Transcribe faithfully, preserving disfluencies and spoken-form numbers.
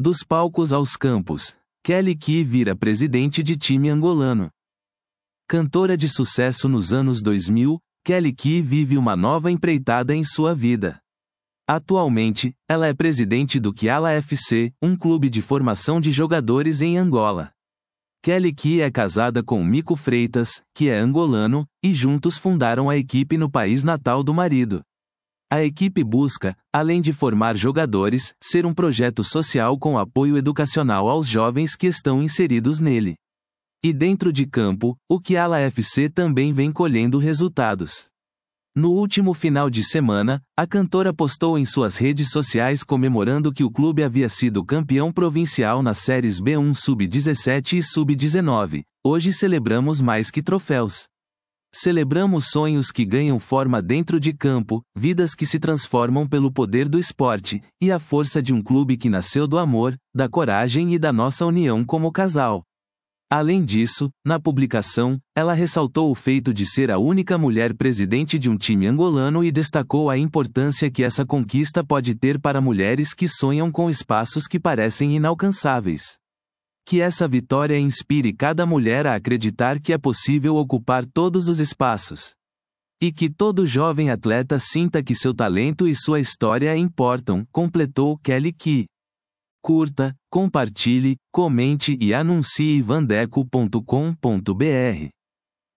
Dos palcos aos campos, Kelly Key vira presidente de time angolano. Cantora de sucesso nos anos dois mil, Kelly Key vive uma nova empreitada em sua vida. Atualmente, ela é presidente do Kiala F C, um clube de formação de jogadores em Angola. Kelly Key é casada com Mico Freitas, que é angolano, e juntos fundaram a equipe no país natal do marido. A equipe busca, além de formar jogadores, ser um projeto social com apoio educacional aos jovens que estão inseridos nele. E dentro de campo, o Kiala F C também vem colhendo resultados. No último final de semana, a cantora postou em suas redes sociais comemorando que o clube havia sido campeão provincial nas séries B um sub dezessete e sub dezenove. Hoje celebramos mais que troféus. Celebramos sonhos que ganham forma dentro de campo, vidas que se transformam pelo poder do esporte, e a força de um clube que nasceu do amor, da coragem e da nossa união como casal. Além disso, na publicação, ela ressaltou o feito de ser a única mulher presidente de um time angolano e destacou a importância que essa conquista pode ter para mulheres que sonham com espaços que parecem inalcançáveis. Que essa vitória inspire cada mulher a acreditar que é possível ocupar todos os espaços. E que todo jovem atleta sinta que seu talento e sua história importam, completou Kelly Key. Curta, compartilhe, comente e anuncie vandeco ponto com ponto br.